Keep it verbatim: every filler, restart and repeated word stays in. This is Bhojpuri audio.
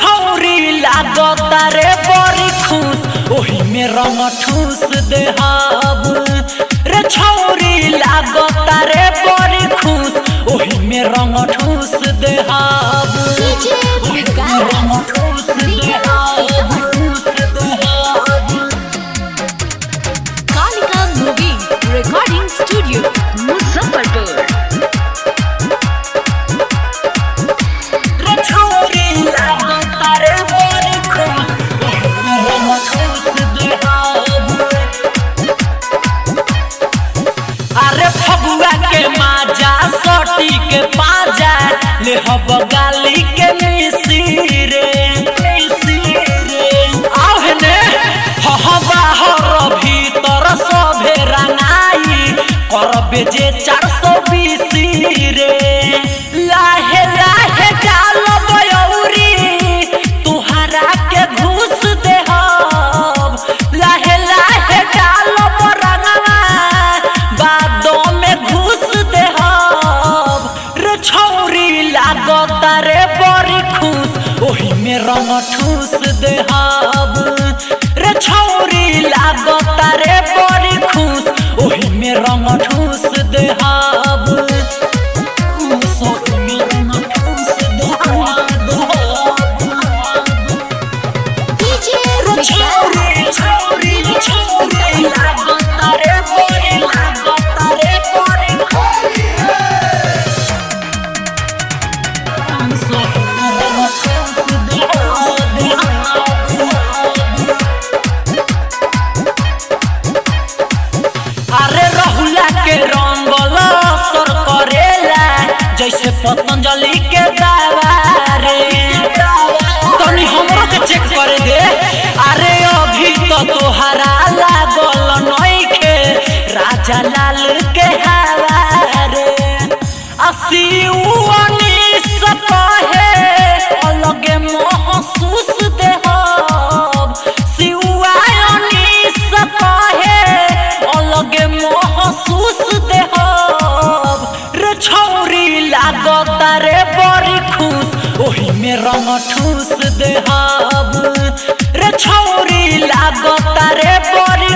छौरी लागता रे बड़ी खुश ओही में रंग ठूस देहब रे छौरी लागता रे बड़ी खुश ओही में रंग ठूस देहब रंग ठूस देहब Kalika movie recording studio Muzaffarpur. के पाजा ले हब गाली के मिसिरे मिसिरे आहने हवा हर भीतर सभे रंगाई करबे जे चार सौ बीस रे लाहे लाहे डाल बयौरी तुहरा के घूस देहब लाहे लाहे डाल बरंगवा बादों में घूस छौरी लागता रे बड़ी खुश ओही में रंग ठूस देहब रे छौरी लागता रे बड़ी खुश ओही में रंग ठूस देहब छौरी छौरी छौरी लागता रे बड़ी लागता रे बड़ी अरे रहुला के रंगल असर करेला जैसे पतंजलि के दवा रे तनी हमरो के चेक कर दे अरे अभी तो तोहरा लागल नइखे राजा लाल के हवा रे असीउनी सपहे अलगे महसूस देहब सिउआनी सपहे अलगे महसूस देहब रे छौरी लागता रे बड़ी खुश ओही में रंग ठूस देहब रे छौरी लागता रे बड़ी